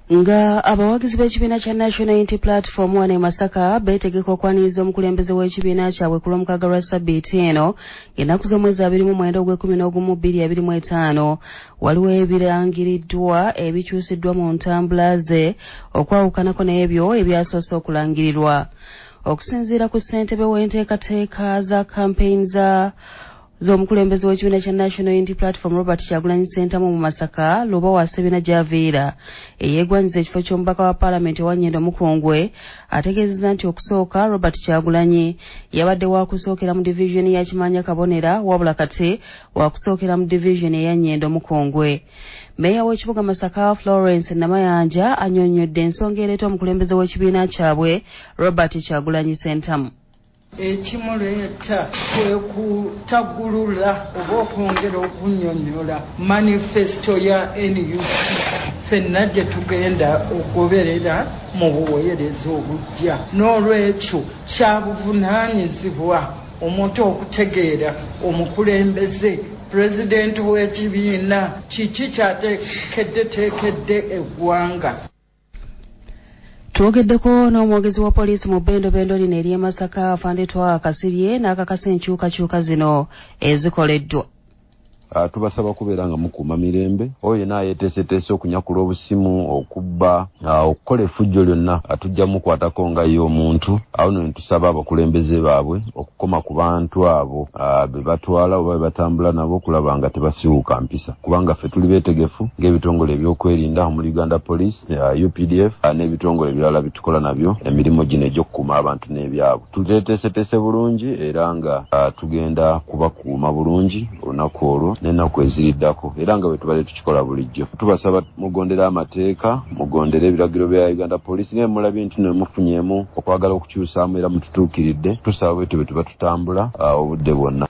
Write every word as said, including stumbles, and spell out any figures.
nga abawagizi b'ekibiina kya National Unity Platform wano e Masaka beetegeka okwaniriza omukulembeze w'ekibiina kyabwe ku lw'omukaaga lwa ssabbiiti eno ng'ennaku z'omwezi abiri mu mwenda ogw'ekkumi n'ogumu bbiri abiri mu etaano waliwo ebirangiriddwa ebikyusiddwa mu ntambula ze okwawukanako n'ebyo ebyasoose okulangirirwa. Okusinziira ku ssentebe w'enteekateeka za kampeyini za z'omukulembeze w'ekibiina kya National Unity Platform Robert Kyagulanyi Ssentamu mu Masaka, Lubowa Ssebina Javiira eyeegwanyiza ekifo ky'omubaka wa Paalamenti owa Nnyendo Mukongwe ategeezezza nti okusooka Robert Kyagulanyi yabadde waakusookera mu divizoni ya Kimanya Kabonera wabula kati waakusookera mu divizoni eya Nnyendo Mukongwe. Meeya w'ekibuga Masaka Florence Namayanja annyonnyodde ensonga ereeta omukulembeze w'ekibiina kyabwe Robert Kyagulanyi Ssentamu. Ekimuleeta kwe kutaggulula oba okwongera okunnyonnyola manifesto ya N U P ffenna gye tugenda okugoberera mu buweereza obujja. N'olwekyo kya buvunaanyizibwa omuntu okutegeera omukulembeze pulezidenti w'ekibiina kiki kyateekeddeteekedde eggwanga. Twogeddeko n'omwogezi wa poliisi mu bbendobendo lino ery'e Masaka Afande Twaha Kasirye n'akakasa enkyukakyuka zino ezikoleddwa. Uh, tubasaba kubeera nga mukuuma mirembe oyo yenna yeeteeseteese okunyakula obusimu okubba uh, okukola effujjo lyonna atujja mukwatako nga ye omuntu. Awo ne tusaba abakulembeze baabwe okukoma ku bantu abo uh, be batwala oba be batambula nabo okulaba nga tebasiwuka mpisa, kubanga ffe tuli beetegefu ng'ebitongole ebyokwerinda muri Uganda Police, uh, U P D F uh, n'ebitongole ebirala bitukola nabyo emirimu gino egy'okukuuma abantu n'ebyabwe. Tuteeteeseteese bulungi era nga uh, tugenda kubakuuma bulungi olunaku olwo n'ennaku eziriddako era nga bwe tubadde tukikola bulijjo. Tubasaba mugondera amateeka, mugondera ebiragiro bya Uganda Police, naye mulabye nti ne mufunyeemu okwagala okukyusaamu era mututuukiridde. Tusaba bwe tuba tutambula uh, obudde bwonna.